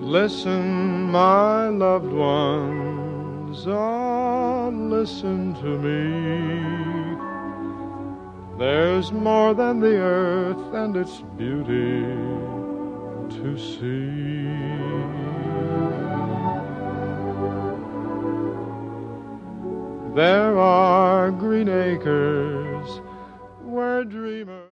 Listen, my loved ones, ah, listen to me. There's more than the earth and its beauty to see. There are green acres where dreamers